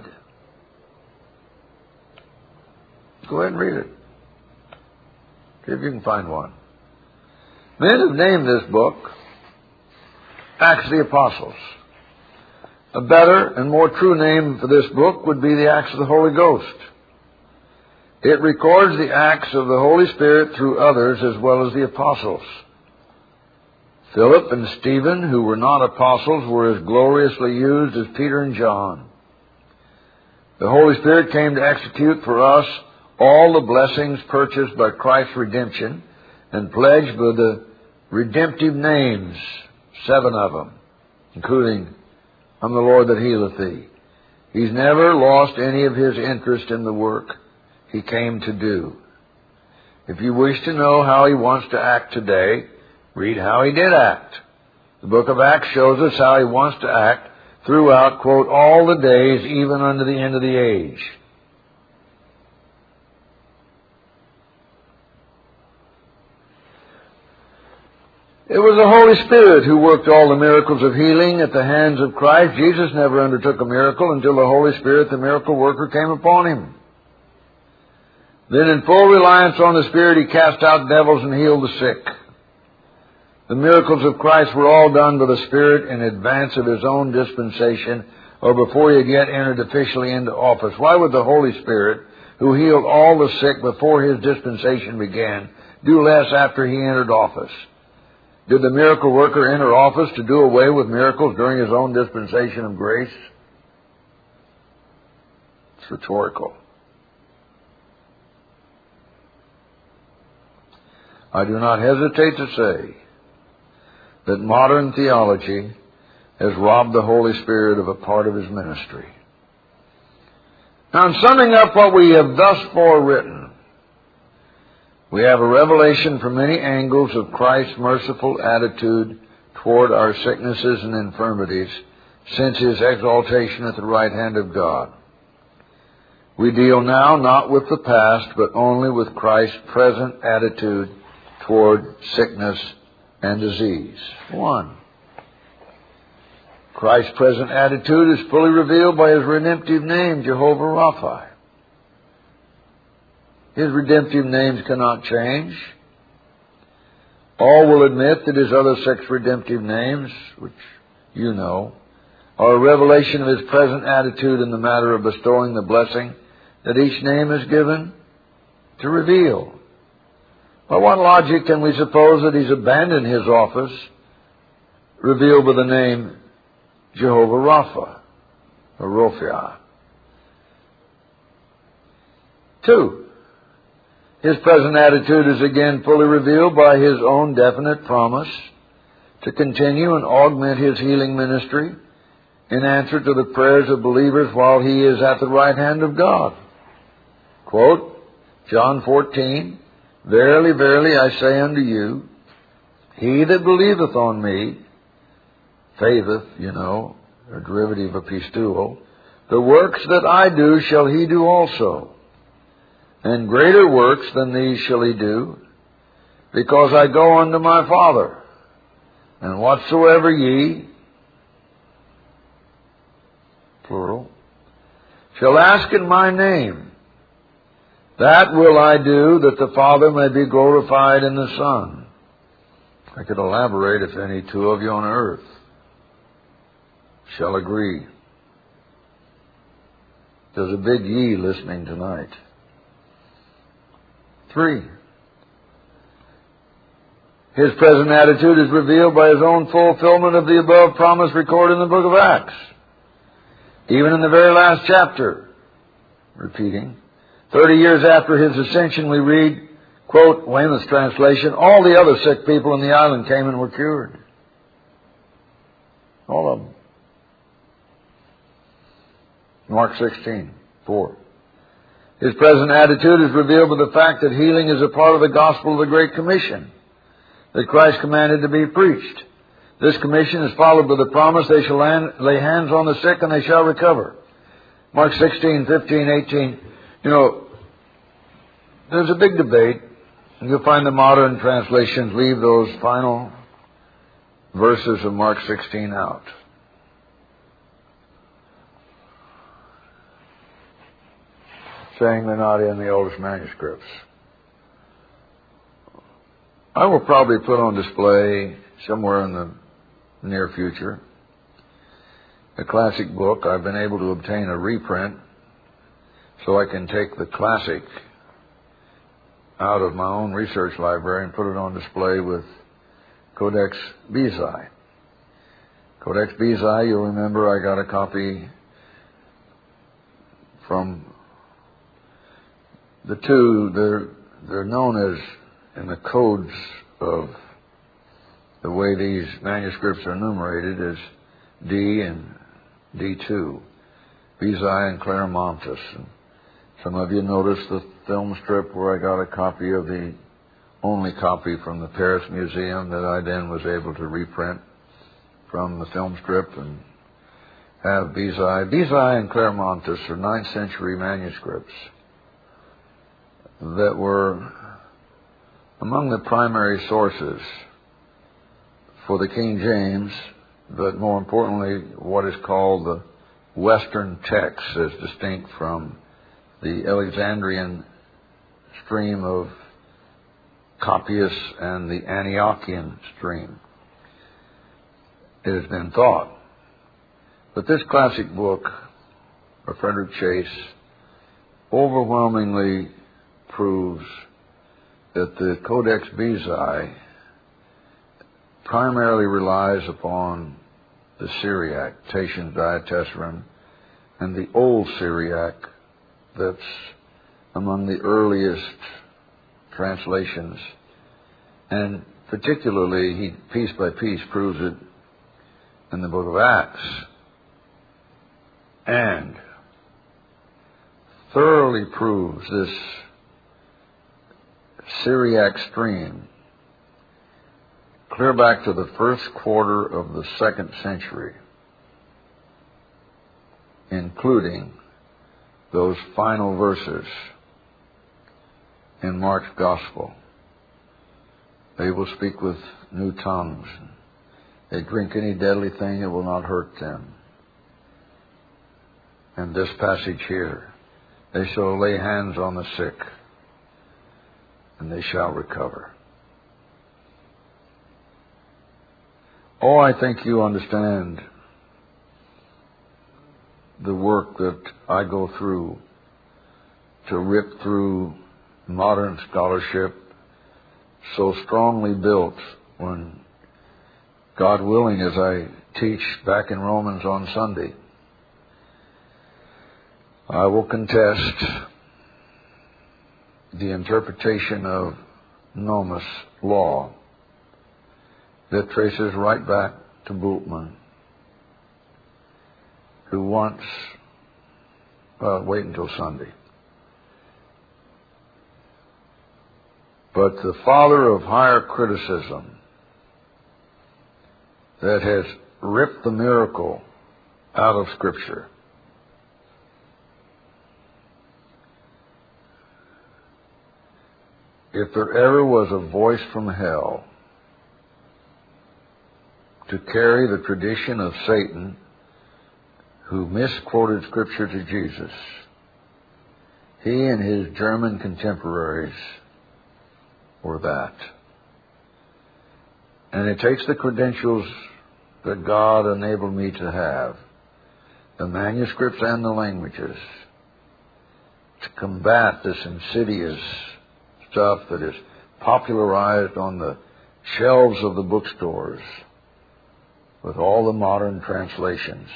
Go ahead and read it. See if you can find one. Men have named this book Acts of the Apostles. A better and more true name for this book would be the Acts of the Holy Ghost. It records the acts of the Holy Spirit through others as well as the apostles. Philip and Stephen, who were not apostles, were as gloriously used as Peter and John. The Holy Spirit came to execute for us all the blessings purchased by Christ's redemption and pledged by the redemptive names, seven of them, including, I'm the Lord that healeth thee. He's never lost any of his interest in the work he came to do. If you wish to know how he wants to act today, read how he did act. The book of Acts shows us how he wants to act throughout, quote, all the days, even unto the end of the age. It was the Holy Spirit who worked all the miracles of healing at the hands of Christ. Jesus never undertook a miracle until the Holy Spirit, the miracle worker, came upon him. Then in full reliance on the Spirit, he cast out devils and healed the sick. The miracles of Christ were all done by the Spirit in advance of his own dispensation or before he yet entered officially into office. Why would the Holy Spirit, who healed all the sick before his dispensation began, do less after he entered office? Did the miracle worker enter office to do away with miracles during his own dispensation of grace? It's rhetorical. I do not hesitate to say that modern theology has robbed the Holy Spirit of a part of his ministry. Now, in summing up what we have thus far written, we have a revelation from many angles of Christ's merciful attitude toward our sicknesses and infirmities since his exaltation at the right hand of God. We deal now not with the past, but only with Christ's present attitude toward sickness and disease. One, Christ's present attitude is fully revealed by his redemptive name, Jehovah Rapha. His redemptive names cannot change. All will admit that his other six redemptive names, which you know, are a revelation of his present attitude in the matter of bestowing the blessing that each name is given to reveal. By what logic can we suppose that he's abandoned his office, revealed by the name Jehovah Rapha, or Rapha? Two, his present attitude is again fully revealed by his own definite promise to continue and augment his healing ministry in answer to the prayers of believers while he is at the right hand of God. Quote, John fourteen, Verily, verily, I say unto you, he that believeth on me, faitheth, you know, a derivative of pistuo, the works that I do shall he do also. And greater works than these shall he do, because I go unto my Father. And whatsoever ye, plural, shall ask in my name, that will I do, that the Father may be glorified in the Son. I could elaborate if any two of you on earth shall agree. There's a big ye listening tonight. Three, his present attitude is revealed by his own fulfillment of the above promise recorded in the book of Acts. Even in the very last chapter, repeating, thirty years after his ascension, we read, quote, Weymouth's translation, all the other sick people in the island came and were cured. All of them. Mark sixteen, four. His present attitude is revealed by the fact that healing is a part of the gospel of the Great Commission that Christ commanded to be preached. This commission is followed by the promise, they shall lay hands on the sick and they shall recover. Mark sixteen, fifteen, eighteen. You know, there's a big debate, and you'll find the modern translations leave those final verses of Mark sixteen out. Saying they're not in the oldest manuscripts. I will probably put on display somewhere in the near future a classic book. I've been able to obtain a reprint so I can take the classic out of my own research library and put it on display with Codex Bezae. Codex Bezae, you'll remember I got a copy from the two. They're, they're known as, in the codes of the way these manuscripts are numerated, as D and D two, Bezae and Claromontis. And some of you noticed the film strip where I got a copy of the only copy from the Paris Museum that I then was able to reprint from the film strip and have Bezae. Bezae and Claromontis are ninth century manuscripts that were among the primary sources for the King James, but more importantly, what is called the Western text, as distinct from the Alexandrian stream of copyists and the Antiochian stream, it has been thought. But this classic book of Frederick Chase overwhelmingly proves that the Codex Bezae primarily relies upon the Syriac, Tatian Diatessaron, and the Old Syriac that's among the earliest translations. And particularly, he piece by piece proves it in the book of Acts. And thoroughly proves this Syriac stream clear back to the first quarter of the second century, including those final verses in Mark's Gospel. They will speak with new tongues. They drink any deadly thing, it will not hurt them. And this passage here, they shall lay hands on the sick, and they shall recover. Oh, I think you understand the work that I go through to rip through modern scholarship so strongly built when, God willing, as I teach back in Romans on Sunday, I will contest the interpretation of Nomus law that traces right back to Bultmann, who once, well, wait until Sunday. But the father of higher criticism that has ripped the miracle out of Scripture, if there ever was a voice from hell to carry the tradition of Satan, who misquoted Scripture to Jesus, he and his German contemporaries were that. And it takes the credentials that God enabled me to have, the manuscripts and the languages, to combat this insidious stuff that is popularized on the shelves of the bookstores with all the modern translations.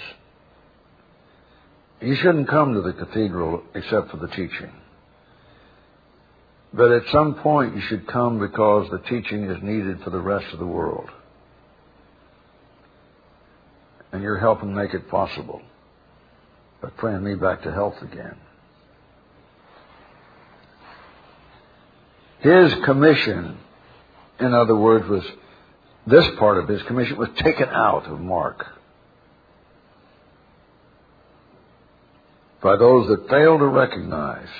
You shouldn't come to the cathedral except for the teaching. But at some point you should come because the teaching is needed for the rest of the world. And you're helping make it possible by praying me back to health again. His commission, in other words, was, this part of his commission was taken out of Mark by those that fail to recognize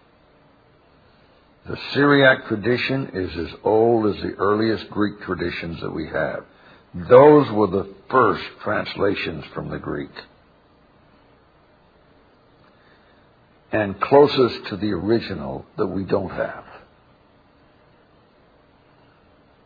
the Syriac tradition is as old as the earliest Greek traditions that we have. Those were the first translations from the Greek, and closest to the original that we don't have.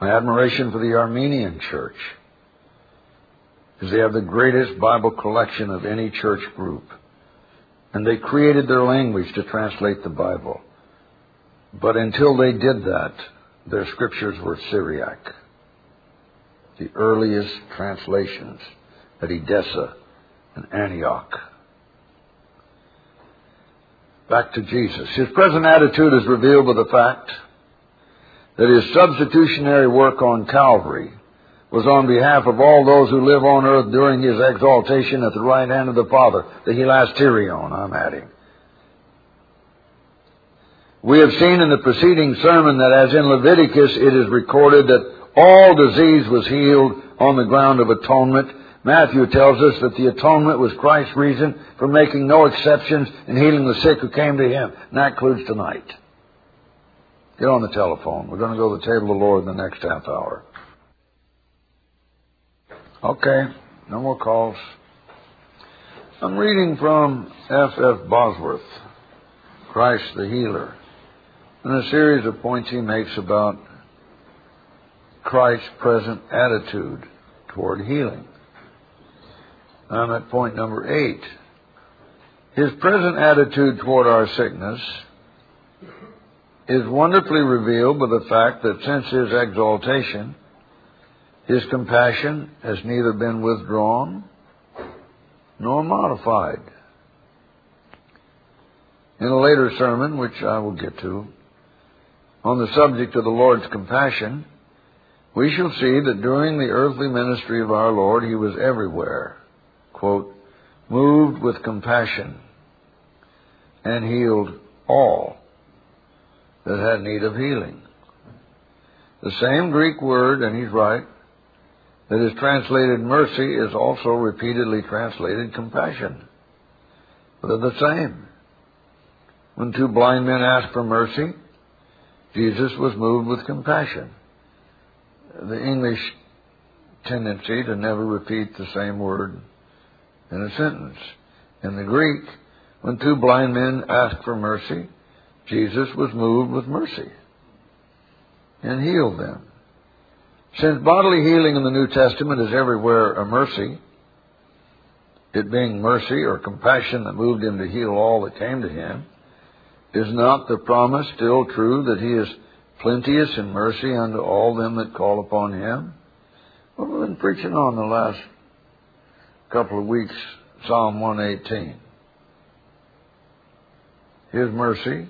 My admiration for the Armenian Church is they have the greatest Bible collection of any church group. And they created their language to translate the Bible. But until they did that, their scriptures were Syriac. The earliest translations at Edessa and Antioch. Back to Jesus. His present attitude is revealed by the fact that his substitutionary work on Calvary was on behalf of all those who live on earth during his exaltation at the right hand of the Father, the hilasterion, I'm adding. We have seen in the preceding sermon that as in Leviticus it is recorded that all disease was healed on the ground of atonement. Matthew tells us that the atonement was Christ's reason for making no exceptions in healing the sick who came to him. And that includes tonight. Get on the telephone. We're going to go to the table of the Lord in the next half hour. Okay, no more calls. I'm reading from F F Bosworth, Christ the Healer, and a series of points he makes about Christ's present attitude toward healing. I'm at point number eight. His present attitude toward our sickness is wonderfully revealed by the fact that since his exaltation, his compassion has neither been withdrawn nor modified. In a later sermon, which I will get to, on the subject of the Lord's compassion, we shall see that during the earthly ministry of our Lord, he was everywhere, quote, moved with compassion and healed all that had need of healing. The same Greek word, and he's right, that is translated mercy is also repeatedly translated compassion. But they're the same. When two blind men asked for mercy, Jesus was moved with compassion. The English tendency to never repeat the same word in a sentence. In the Greek, when two blind men asked for mercy, Jesus was moved with mercy and healed them. Since bodily healing in the New Testament is everywhere a mercy, it being mercy or compassion that moved him to heal all that came to him, is not the promise still true that he is plenteous in mercy unto all them that call upon him? Well, we've been preaching on the last couple of weeks, Psalm one eighteen. His mercy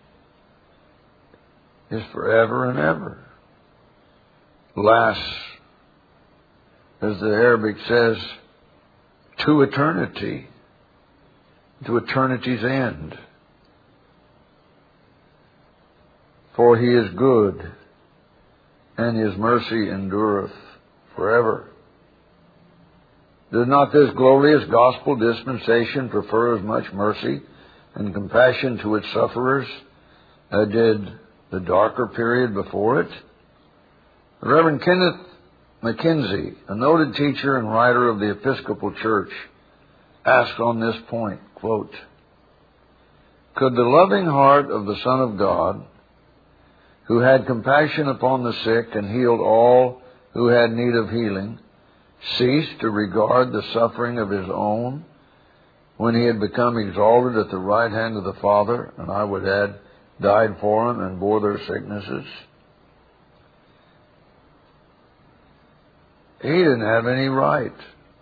is forever and ever. Lasts, as the Arabic says, to eternity, to eternity's end. For he is good, and his mercy endureth forever. Does not this glorious gospel dispensation prefer as much mercy and compassion to its sufferers as did the darker period before it? The Reverend Kenneth Mackenzie, a noted teacher and writer of the Episcopal Church, asked on this point, quote, could the loving heart of the Son of God, who had compassion upon the sick and healed all who had need of healing, cease to regard the suffering of his own when he had become exalted at the right hand of the Father, and I would add, died for them and bore their sicknesses? He didn't have any right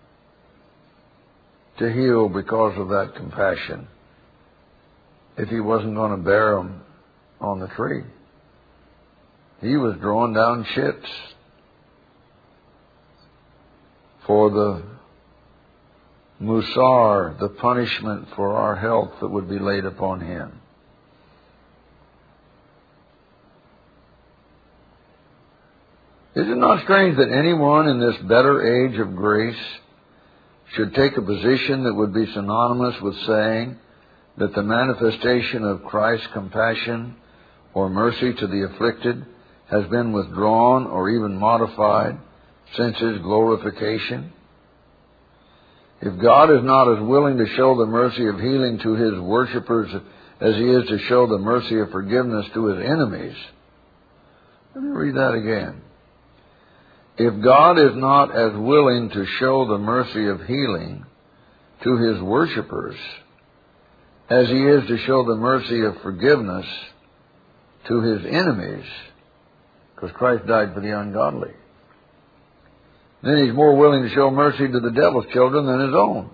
to heal because of that compassion if he wasn't going to bear them on the tree. He was drawing down shits for the musar, the punishment for our health that would be laid upon him. Is it not strange that anyone in this better age of grace should take a position that would be synonymous with saying that the manifestation of Christ's compassion or mercy to the afflicted has been withdrawn or even modified since his glorification? If God is not as willing to show the mercy of healing to his worshippers as he is to show the mercy of forgiveness to his enemies, let me read that again. If God is not as willing to show the mercy of healing to His worshipers as He is to show the mercy of forgiveness to His enemies, because Christ died for the ungodly, then He's more willing to show mercy to the devil's children than His own.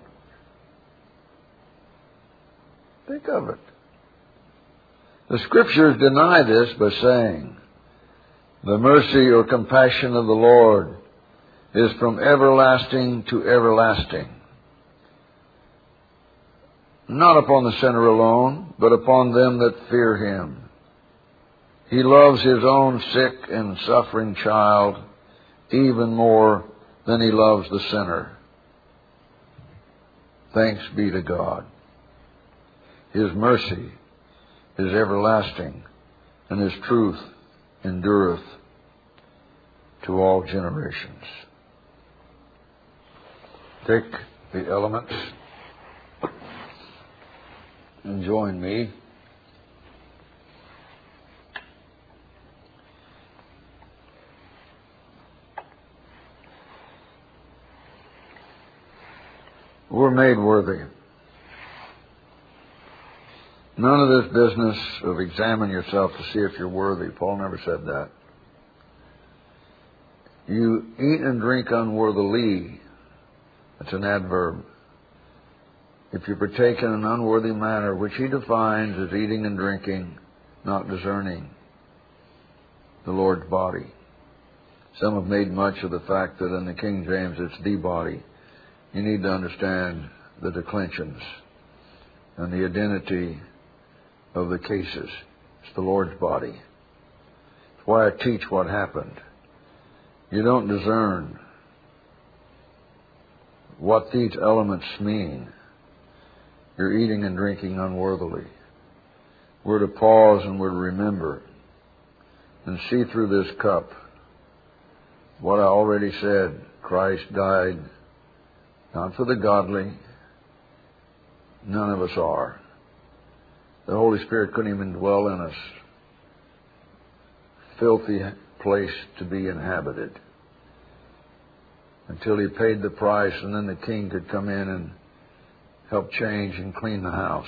Think of it. The Scriptures deny this by saying, the mercy or compassion of the Lord is from everlasting to everlasting. Not upon the sinner alone, but upon them that fear Him. He loves His own sick and suffering child even more than He loves the sinner. Thanks be to God. His mercy is everlasting, and His truth endureth to all generations. Take the elements and join me. We're made worthy. None of this business of examine yourself to see if you're worthy. Paul never said that. You eat and drink unworthily. That's an adverb. If you partake in an unworthy manner, which he defines as eating and drinking, not discerning the Lord's body. Some have made much of the fact that in the King James it's the body. You need to understand the declensions and the identity of the cases. It's the Lord's body. It's why I teach what happened. You don't discern what these elements mean. You're eating and drinking unworthily. We're to pause and we're to remember and see through this cup what I already said. Christ died not for the godly. None of us are. The Holy Spirit couldn't even dwell in us. Filthy place to be inhabited. Until He paid the price, and then the King could come in and help change and clean the house.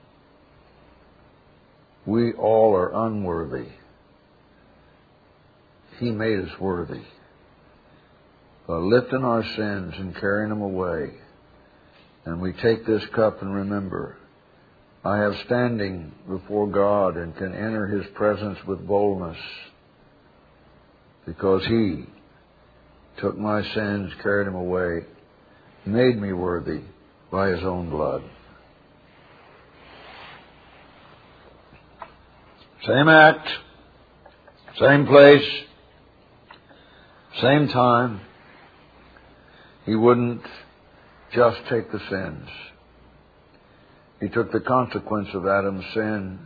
We all are unworthy. He made us worthy by lifting our sins and carrying them away. And we take this cup and remember, I have standing before God and can enter His presence with boldness because He took my sins, carried them away, made me worthy by His own blood. Same act, same place, same time. He wouldn't just take the sins. He took the consequence of Adam's sin,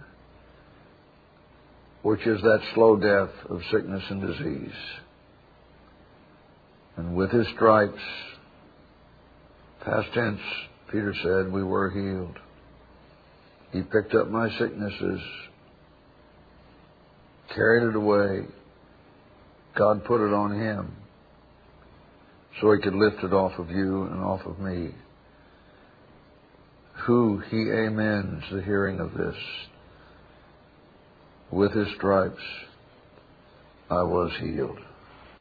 which is that slow death of sickness and disease. And with His stripes, past tense, Peter said, we were healed. He picked up my sicknesses, carried it away. God put it on Him so He could lift it off of you and off of me. Who He amens the hearing of this. With His stripes I was healed.